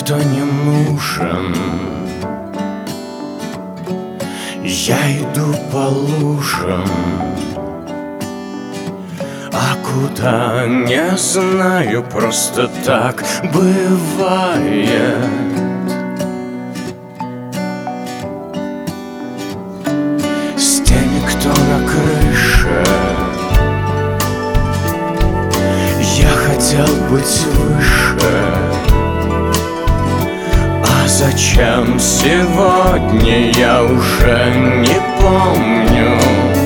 никто не нужен. Я иду по лужам, а куда не знаю, просто так бывает. С теми, кто на крыше, я хотел быть выше. А зачем сегодня, я уже не помню.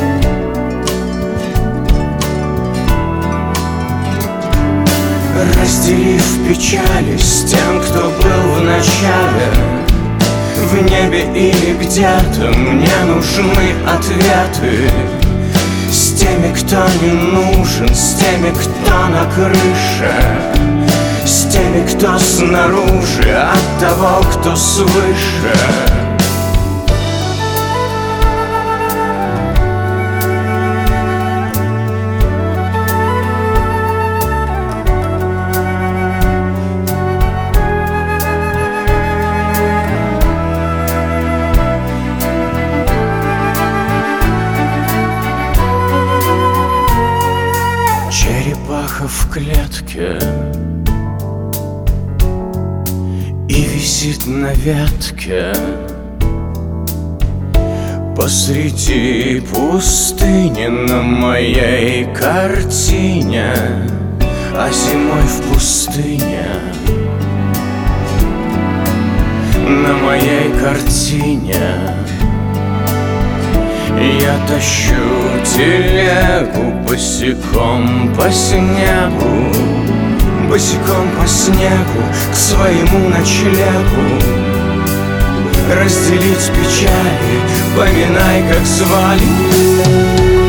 Разделив печали с тем, кто был в начале, в небе или где-то, мне нужны ответы. С теми, кто не нужен, с теми, кто на крыше, с теми, кто снаружи, от того, кто свыше. Черепаха в клетке и висит на ветке посреди пустыни на моей картине, а зимой в пустыне на моей картине. Я тащу телегу босиком по снегу, босиком по снегу к своему ночлегу. Разделить печали, поминай, как звали.